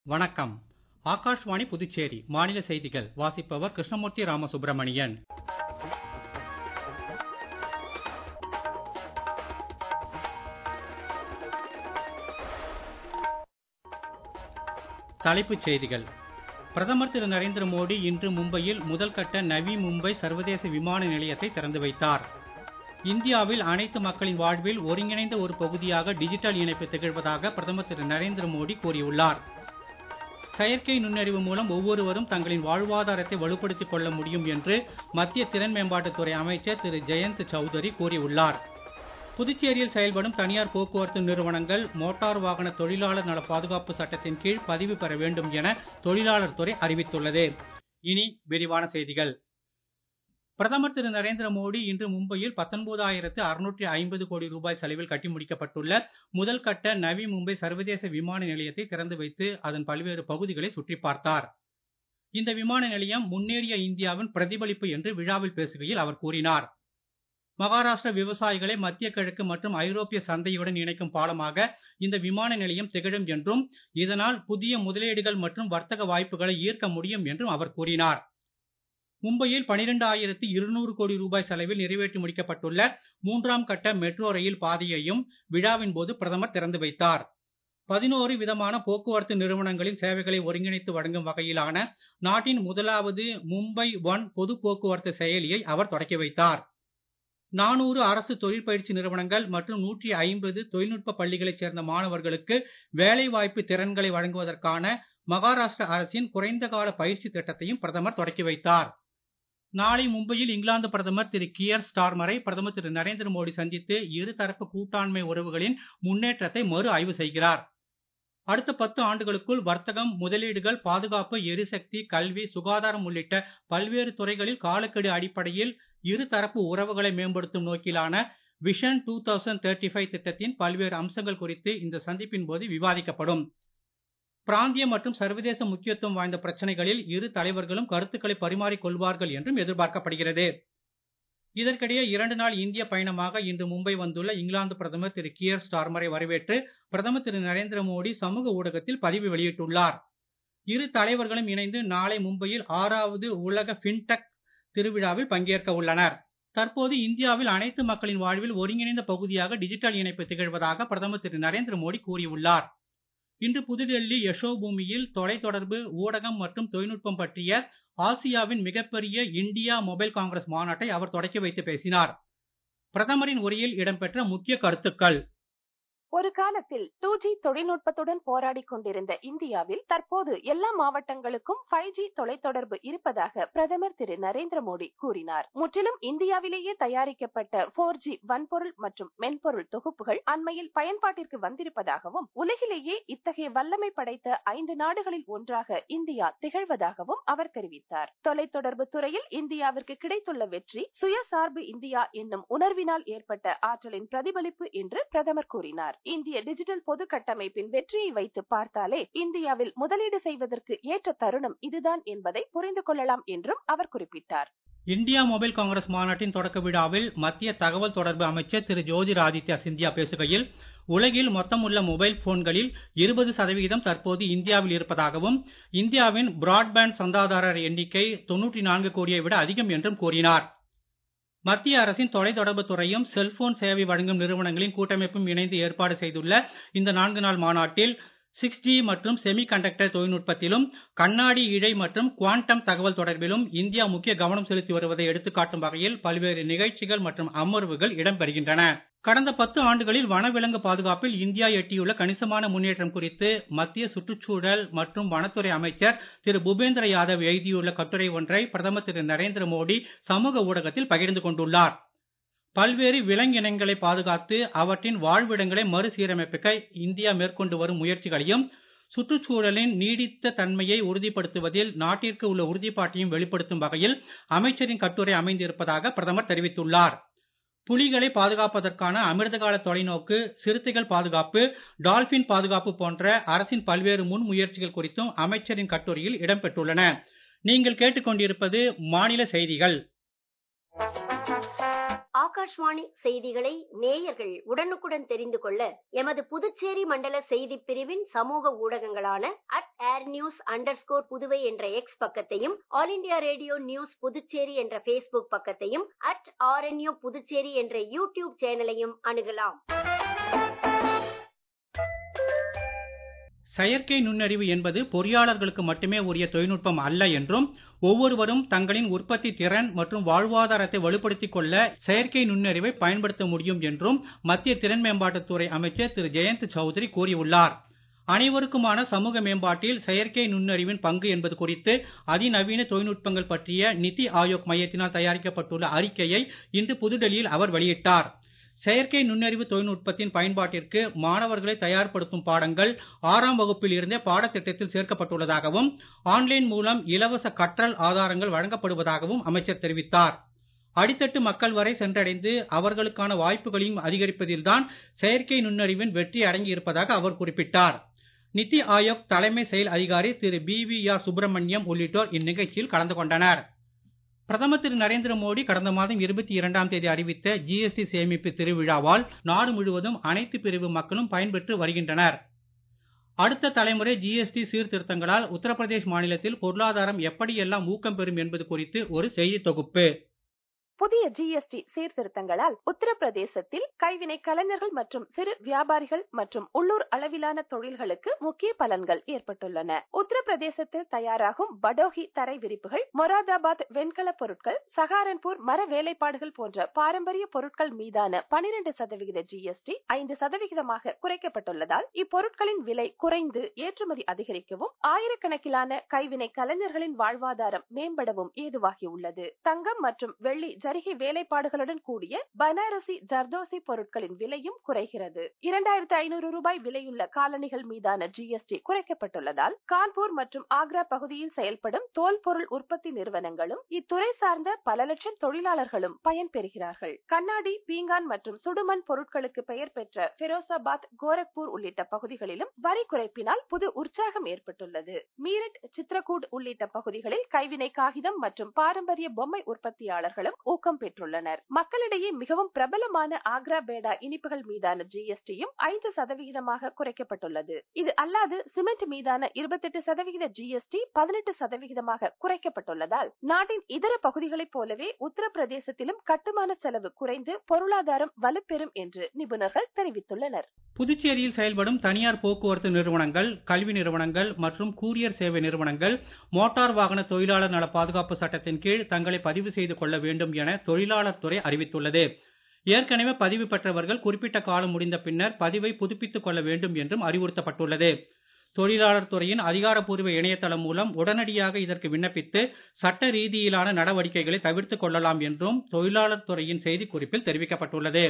வணக்கம். ஆகாஷ்வாணி புதுச்சேரி மாநில செய்திகள் வாசிப்பவர் கிருஷ்ணமூர்த்தி ராமசுப்ரமணியன். தலைப்புச் செய்திகள். பிரதமர் திரு நரேந்திர மோடி இன்று மும்பையில் முதல் கட்ட நவி மும்பை சர்வதேச விமான நிலையத்தை திறந்து வைத்தார். இந்தியாவில் அனைத்து மக்களின் வாழ்வில் ஒருங்கிணைந்த ஒரு பகுதியாக டிஜிட்டல் இணைப்பு திகழ்வதாக பிரதமர் திரு நரேந்திர மோடி கூறியுள்ளார். செயற்கை நுண்ணறிவு மூலம் ஒவ்வொருவரும் தங்களின் வாழ்வாதாரத்தை வலுப்படுத்திக் கொள்ள முடியும் என்று மத்திய திறன் மேம்பாட்டுத்துறை அமைச்சர் திரு ஜெயந்த் சௌதரி கூறியுள்ளார். புதுச்சேரியில் செயல்படும் தனியார் போக்குவரத்து நிறுவனங்கள் மோட்டார் வாகன தொழிலாளர் நல பாதுகாப்பு சட்டத்தின் கீழ் பதிவு பெற வேண்டும் என தொழிலாளர் துறை அறிவித்துள்ளது. இனி விரிவான செய்திகள். பிரதமர் திரு நரேந்திர மோடி இன்று மும்பையில் 19,650 கோடி ரூபாய் செலவில் கட்டி முடிக்கப்பட்டுள்ள முதல் கட்ட நவி மும்பை சர்வதேச விமான நிலையத்தை திறந்து வைத்து அதன் பல்வேறு பகுதிகளை சுற்றிப் பார்த்தார். இந்த விமான நிலையம் முன்னேறிய இந்தியாவின் பிரதிபலிப்பு என்று விழாவில் பேசுகையில் அவர் கூறினார். மகாராஷ்டிர விவசாயிகளை மத்திய கிழக்கு மற்றும் ஐரோப்பிய சந்தையுடன் இணைக்கும் பாலமாக இந்த விமான நிலையம் திகழும் என்றும் இதனால் புதிய முதலீடுகள் மற்றும் வர்த்தக வாய்ப்புகளை ஈர்க்க முடியும் என்றும் அவர் கூறினார். மும்பையில் 12,200 கோடி ரூபாய் செலவில் நிறைவேற்றி முடிக்கப்பட்டுள்ள 3ஆம் கட்ட மெட்ரோ ரயில் பாதையையும் விழாவின் போது பிரதமர் திறந்து வைத்தார். 11 விதமான போக்குவரத்து நிறுவனங்களின் சேவைகளை ஒருங்கிணைத்து வழங்கும் வகையிலான நாட்டின் முதலாவது மும்பை ஒன் பொது போக்குவரத்து செயலியை அவர் தொடக்கி வைத்தார். 400 அரசு தொழிற்பயிற்சி நிறுவனங்கள் மற்றும் 150 தொழில்நுட்ப பள்ளிகளைச் சேர்ந்த மாணவர்களுக்கு வேலைவாய்ப்பு திறன்களை வழங்குவதற்கான மகாராஷ்டிர அரசின் குறைந்த கால பயிற்சி திட்டத்தையும் பிரதமர் தொடக்கி வைத்தார். நாளை மும்பையில் இங்கிலாந்து பிரதமர் திரு கியர் ஸ்டார்மரை பிரதமர் திரு நரேந்திர மோடி சந்தித்து இருதரப்பு கூட்டாண்மை உறவுகளின் முன்னேற்றத்தை மறு ஆய்வு செய்கிறார். அடுத்த 10 ஆண்டுகளுக்குள் வர்த்தகம், முதலீடுகள், பாதுகாப்பு, எரிசக்தி, கல்வி, சுகாதாரம் உள்ளிட்ட பல்வேறு துறைகளில் காலக்கெடு அடிப்படையில் இருதரப்பு உறவுகளை மேம்படுத்தும் நோக்கிலான விஷன் 2035 திட்டத்தின் பல்வேறு அம்சங்கள் குறித்து இந்த சந்திப்பின் போது விவாதிக்கப்படும். பிராந்திய மற்றும் சர்வதேச முக்கியத்துவம் வாய்ந்த பிரச்சனைகளில் இரு தலைவர்களும் கருத்துக்களை பரிமாறிக் கொள்வார்கள் என்றும் எதிர்பார்க்கப்படுகிறது. இதற்கிடையே 2 நாள் இந்திய பயணமாக இன்று மும்பை வந்துள்ள இங்கிலாந்து பிரதமர் திரு கியர் ஸ்டார்மரை வரவேற்று பிரதமர் திரு நரேந்திர மோடி சமூக ஊடகத்தில் பதிவு வெளியிட்டுள்ளார். இரு தலைவர்களும் இணைந்து நாளை மும்பையில் 6வது உலக ஃபின்டெக் திருவிழாவில் பங்கேற்க உள்ளனர். தற்போது இந்தியாவில் அனைத்து மக்களின் வாழ்வில் ஒருங்கிணைந்த பகுதியாக டிஜிட்டல் இணைப்பு திகழ்வதாக பிரதமர் திரு நரேந்திர மோடி கூறியுள்ளார். இன்று புதுடெல்லி யசோபூமியில் தொலைத்தொடர்பு, ஊடகம் மற்றும் தொழில்நுட்பம் பற்றிய ஆசியாவின் மிகப்பெரிய இந்தியா மொபைல் காங்கிரஸ் மாநாட்டை அவர் தொடக்கி வைத்து பேசினார். பிரதமரின் உரையில் இடம்பெற்ற முக்கிய கருத்துக்கள். ஒரு காலத்தில் 2G தொழில்நுட்பத்துடன் போராடி கொண்டிருந்த இந்தியாவில் தற்போது எல்லா மாவட்டங்களுக்கும் 5G தொலைத்தொடர்பு இருப்பதாக பிரதமர் திரு நரேந்திர மோடி கூறினார். முற்றிலும் இந்தியாவிலேயே தயாரிக்கப்பட்ட 4G வன்பொருள் மற்றும் மென்பொருள் தொகுப்புகள் அண்மையில் பயன்பாட்டிற்கு வந்திருப்பதாகவும் உலகிலேயே இத்தகைய வல்லமை படைத்த 5 நாடுகளில் ஒன்றாக இந்தியா திகழ்வதாகவும் அவர் தெரிவித்தார். தொலைத்தொடர்பு துறையில் இந்தியாவிற்கு கிடைத்துள்ள வெற்றி சுயசார்பு இந்தியா என்னும் உணர்வினால் ஏற்பட்ட ஆற்றலின் பிரதிபலிப்பு என்று பிரதமர் கூறினார். இந்திய டிஜிட்டல் பொது கட்டமைப்பின் வெற்றியை வைத்து பார்த்தாலே இந்தியாவில் முதலீடு செய்வதற்கு ஏற்ற தருணம் இதுதான் என்பதை புரிந்து கொள்ளலாம் என்றும் அவர் குறிப்பிட்டார். இந்தியா மொபைல் காங்கிரஸ் மாநாட்டின் தொடக்க விழாவில் மத்திய தகவல் தொடர்பு அமைச்சர் திரு ஜோதிராதித்யா சிந்தியா பேசுகையில் உலகில் மொத்தம் உள்ள மொபைல் போன்களில் 20% தற்போது இந்தியாவில் இருப்பதாகவும் இந்தியாவின் பிராட்பேண்ட் சந்தாதாரர் எண்ணிக்கை 94 கோடியை விட அதிகம் என்றும் கூறினார். மத்திய அரசின் தொலைத்தொடர்பு துறையும் செல்போன் சேவை வழங்கும் நிறுவனங்களின் கூட்டமைப்பும் இணைந்து ஏற்பாடு செய்துள்ள இந்த 4 நாள் மாநாட்டில் 6G மற்றும் செமி கண்டக்டர் தொழில்நுட்பத்திலும் கண்ணாடி இழை மற்றும் குவாண்டம் தகவல் தொடர்பிலும் இந்தியா முக்கிய கவனம் செலுத்தி வருவதை எடுத்துக்காட்டும் வகையில் பல்வேறு நிகழ்ச்சிகள் மற்றும் அமர்வுகள் இடம்பெறுகின்றன. கடந்த 10 ஆண்டுகளில் வனவிலங்கு பாதுகாப்பில் இந்தியா எட்டியுள்ள கணிசமான முன்னேற்றம் குறித்து மத்திய சுற்றுச்சூழல் மற்றும் வனத்துறை அமைச்சர் திரு பூபேந்திர யாதவ் எழுதியுள்ள கட்டுரை ஒன்றை பிரதமர் திரு நரேந்திர மோடி சமூக ஊடகத்தில் பகிர்ந்து கொண்டுள்ளார். பல்வேறு விலங்கினங்களை பாதுகாத்து அவற்றின் வாழ்விடங்களை மறுசீரமைக்க இந்தியா மேற்கொண்டு வரும் முயற்சிகளையும் சுற்றுச்சூழலின் நீடித்த தன்மையை உறுதிப்படுத்துவதில் நாட்டிற்கு உள்ள உறுதிப்பாட்டையும் வெளிப்படுத்தும் வகையில் அமைச்சரின் கட்டுரை அமைந்திருப்பதாக பிரதமர் தெரிவித்துள்ளார். புலிகளை பாதுகாப்பதற்கான அமிர்தகால தொலைநோக்கு, சிறுத்தைகள் பாதுகாப்பு, டால்பின் பாதுகாப்பு போன்ற அரசின் பல்வேறு முன் முயற்சிகள் குறித்தும் அமைச்சரின் கட்டுரையில் இடம்பெற்றுள்ளன. நீங்கள் கேட்டுக்கொண்டிருப்பது மாநில செய்திகள். ஆகாஷ்வாணி செய்திகளை நேயர்கள் உடனுக்குடன் தெரிந்து கொள்ள எமது புதுச்சேரி மண்டல செய்திப் பிரிவின் சமூக ஊடகங்களான @airnews_புதுவை என்ற எக்ஸ் பக்கத்தையும், All India Radio News Puducherry என்ற Facebook பக்கத்தையும், @RNU புதுச்சேரி என்ற யூடியூப் சேனலையும் அணுகலாம். செயற்கை நுண்ணறிவு என்பது பொறியாளர்களுக்கு மட்டுமே உரிய தொழில்நுட்பம் அல்ல என்றும், ஒவ்வொருவரும் தங்களின் உற்பத்தி திறன் மற்றும் வாழ்வாதாரத்தை வலுப்படுத்திக் கொள்ள செயற்கை நுண்ணறிவை பயன்படுத்த முடியும் என்றும் மத்திய திறன் மேம்பாட்டுத்துறை அமைச்சர் திரு ஜெயந்த் சௌத்ரி கூறியுள்ளார். அனைவருக்குமான சமூக மேம்பாட்டில் செயற்கை நுண்ணறிவின் பங்கு என்பது குறித்து அதிநவீன தொழில்நுட்பங்கள் பற்றிய நிதி ஆயோக் மையத்தினால் தயாரிக்கப்பட்டுள்ள அறிக்கையை இன்று புதுடெல்லியில் அவர் வெளியிட்டார். செயற்கை நுண்ணறிவு தொழில்நுட்பத்தின் பயன்பாட்டிற்கு மாணவர்களை தயார்படுத்தும் பாடங்கள் 6ஆம் வகுப்பில் இருந்தே பாடத்திட்டத்தில் சேர்க்கப்பட்டுள்ளதாகவும், ஆன்லைன் மூலம் இலவச கற்றல் ஆதாரங்கள் வழங்கப்படுவதாகவும் அமைச்சர் தெரிவித்தார். அடித்தட்டு மக்கள் வரை சென்றடைந்து அவர்களுக்கான வாய்ப்புகளையும் அதிகரிப்பதில்தான் செயற்கை நுண்ணறிவின் வெற்றி அடங்கி இருப்பதாக அவர் குறிப்பிட்டார். நிதி ஆயோக் தலைமை செயல் அதிகாரி திரு BVR சுப்பிரமணியம் உள்ளிட்டோர் இந்நிகழ்ச்சியில் கலந்து கொண்டனர். பிரதமர் திரு நரேந்திர மோடி கடந்த மாதம் 22ஆம் தேதி அறிவித்த GST சேமிப்பு திருவிழாவால் நாடு முழுவதும் அனைத்து பிரிவு மக்களும் பயன்பெற்று வருகின்றனர். அடுத்த தலைமுறை GST சீர்திருத்தங்களால் உத்தரப்பிரதேஷ் மாநிலத்தில் பொருளாதாரம் எப்படியெல்லாம் ஊக்கம் பெறும் என்பது குறித்து ஒரு செய்தி தொகுப்பு. புதிய GST சீர்திருத்தங்களால் உத்தரப்பிரதேசத்தில் கைவினை கலைஞர்கள் மற்றும் சிறு வியாபாரிகள் மற்றும் உள்ளூர் அளவிலான தொழில்களுக்கு முக்கிய பலன்கள் ஏற்பட்டுள்ளன. உத்தரப்பிரதேசத்தில் தயாராகும் படோகி தரை விரிப்புகள், மொராதாபாத் வெண்கல பொருட்கள், சஹாரன்பூர் மர வேலைப்பாடுகள் போன்ற பாரம்பரிய பொருட்கள் மீதான 12% GST 5% குறைக்கப்பட்டுள்ளதால் இப்பொருட்களின் விலை குறைந்து ஏற்றுமதி அதிகரிக்கவும், ஆயிரக்கணக்கிலான கைவினை கலைஞர்களின் வாழ்வாதாரம் மேம்படவும் ஏதுவாகியுள்ளது. தங்கம் மற்றும் வெள்ளி ஜரிகை வேலைப்பாடுகளுடன் கூடிய பனாரசி ஜர்தோசி பொருட்களின் விலையும் குறைகிறது. 2500 ரூபாய் விலையுள்ள காலணிகள் மீதான GST குறைக்கப்பட்டுள்ளதால் கான்பூர் மற்றும் ஆக்ரா பகுதியில் செயல்படும் தோல் பொருள் உற்பத்தி நிறுவனங்களும் இத்துறை சார்ந்த பல லட்சம் தொழிலாளர்களும் பயன்பெறுகிறார்கள். கண்ணாடி, பீங்கான் மற்றும் சுடுமண் பொருட்களுக்கு பெயர் பெற்ற பெரோசாபாத், கோரக்பூர் உள்ளிட்ட பகுதிகளிலும் வரி குறைப்பினால் புது உற்சாகம் ஏற்பட்டுள்ளது. மீரட், சித்ரகூட் உள்ளிட்ட பகுதிகளில் கைவினை காகிதம் மற்றும் பாரம்பரிய பொம்மை உற்பத்தியாளர்களும் ஊக்கம் பெற்றுள்ளனர். மக்களிடையே மிகவும் பிரபலமான ஆக்ரா பேடா இனிப்புகள் மீதான GSTயும் 5% குறைக்கப்பட்டுள்ளது. இது அல்லாது சிமெண்ட் மீதான 28% GST 18% குறைக்கப்பட்டுள்ளதால் நாட்டின் இதர பகுதிகளைப் போலவே உத்தரப்பிரதேசத்திலும் கட்டுமான செலவு குறைந்து பொருளாதாரம் வலுப்பெறும் என்று நிபுணர்கள் தெரிவித்துள்ளனர். புதுச்சேரியில் செயல்படும் தனியார் போக்குவரத்து நிறுவனங்கள், கல்வி நிறுவனங்கள் மற்றும் கூரியர் சேவை நிறுவனங்கள் மோட்டார் வாகன தொழிலாளர் நல பாதுகாப்பு சட்டத்தின் கீழ் தங்களை பதிவு செய்து கொள்ள வேண்டும் என தொழிலாளர் துறை அறிவித்துள்ளது. ஏற்கனவே பதிவு பெற்றவர்கள் குறிப்பிட்ட காலம் முடிந்த பின்னர் பதிவை புதுப்பித்துக் கொள்ள வேண்டும் என்றும் அறிவுறுத்தப்பட்டுள்ளது. தொழிலாளர் துறையின் அதிகாரப்பூர்வ இணையதளம் மூலம் உடனடியாக இதற்கு விண்ணப்பித்து சட்ட ரீதியிலான நடவடிக்கைகளை தவிர்த்துக் கொள்ளலாம் என்றும் தொழிலாளர் துறையின் செய்திக்குறிப்பில் தெரிவிக்கப்பட்டுள்ளது.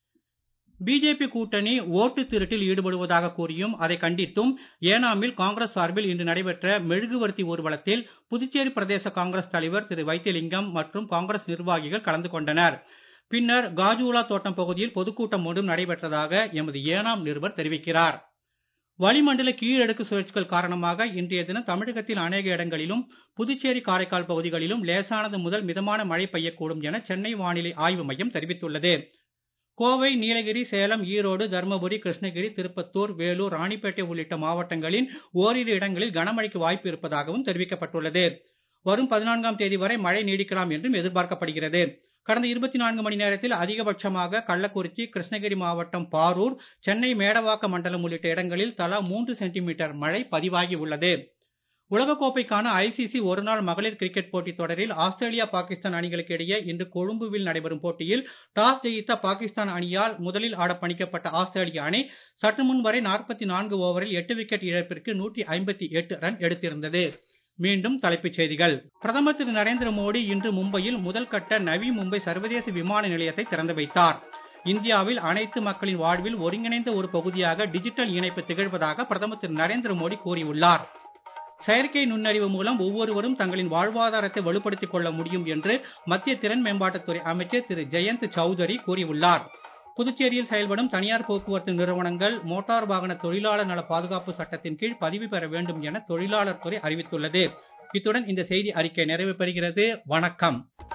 பிஜேபி கூட்டணி ஓட்டு திருட்டில் ஈடுபடுவதாக கூறியும் அதை கண்டித்தும் ஏனாமில் காங்கிரஸ் சார்பில் இன்று நடைபெற்ற மெழுகுவர்த்தி ஊர்வலத்தில் புதுச்சேரி பிரதேச காங்கிரஸ் தலைவர் திரு வைத்திலிங்கம் மற்றும் காங்கிரஸ் நிர்வாகிகள் கலந்து கொண்டனர். பின்னர் காஜூலா தோட்டம் பகுதியில் பொதுக்கூட்டம் ஒன்றும் நடைபெற்றதாக எமது ஏனாம் நிருபர் தெரிவிக்கிறார். வளிமண்டல கீழடுக்கு சுழற்சிகள் காரணமாக இன்றைய தினம் தமிழகத்தில் அநேக இடங்களிலும், புதுச்சேரி காரைக்கால் பகுதிகளிலும் லேசானது முதல் மிதமான மழை பெய்யக்கூடும் என சென்னை வானிலை ஆய்வு மையம் தெரிவித்துள்ளது. கோவை, நீலகிரி, சேலம், ஈரோடு, தர்மபுரி, கிருஷ்ணகிரி, திருப்பத்தூர், வேலூர், ராணிப்பேட்டை உள்ளிட்ட மாவட்டங்களின் ஓரிரு இடங்களில் கனமழைக்கு வாய்ப்பு இருப்பதாகவும் தெரிவிக்கப்பட்டுள்ளது. வரும் 14ஆம் தேதி வரை மழை நீடிக்கலாம் என்றும் எதிர்பார்க்கப்படுகிறது. கடந்த 24 மணி நேரத்தில் அதிகபட்சமாக கள்ளக்குறிச்சி, கிருஷ்ணகிரி மாவட்டம் பாரூர், சென்னை மேடவாக்க மண்டலம் உள்ளிட்ட இடங்களில் தலா 3 சென்டிமீட்டர் மழை பதிவாகி உள்ளது. உலகக்கோப்பைக்கான ICC ஒருநாள் மகளிர் கிரிக்கெட் போட்டித் தொடரில் ஆஸ்திரேலியா, பாகிஸ்தான் அணிகளுக்கு இடையே இன்று கொழும்புவில் நடைபெறும் போட்டியில் டாஸ் ஜெயித்த பாகிஸ்தான் அணியால் முதலில் ஆட பணிக்கப்பட்ட ஆஸ்திரேலிய அணி சற்று முன் வரை 44 ஓவரில் 8 விக்கெட் இழப்பிற்கு 158 ரன் எடுத்திருந்தது. மீண்டும் தலைப்புச் செய்திகள். பிரதமர் திரு நரேந்திர மோடி இன்று மும்பையில் முதல் கட்ட நவி மும்பை சர்வதேச விமான நிலையத்தை திறந்து வைத்தார். இந்தியாவில் அனைத்து மக்களின் வாழ்வில் ஒருங்கிணைந்த ஒரு பகுதியாக டிஜிட்டல் இணைப்பு திகழ்வதாக பிரதமர் திரு நரேந்திர மோடி கூறியுள்ளார். செயற்கை நுண்ணறிவு மூலம் ஒவ்வொருவரும் தங்களின் வாழ்வாதாரத்தை வலுப்படுத்திக் கொள்ள முடியும் என்று மத்திய திறன் மேம்பாட்டுத்துறை அமைச்சர் திரு ஜெயந்த் சௌத்ரி கூறியுள்ளார். புதுச்சேரியில் செயல்படும் தனியார் போக்குவரத்து நிறுவனங்கள் மோட்டார் வாகன தொழிலாளர் நல பாதுகாப்பு சட்டத்தின் கீழ் பதிவு பெற வேண்டும் என தொழிலாளர் துறை அறிவித்துள்ளது. இத்துடன் இந்த செய்தி அறிக்கை நிறைவு பெறுகிறது. வணக்கம்.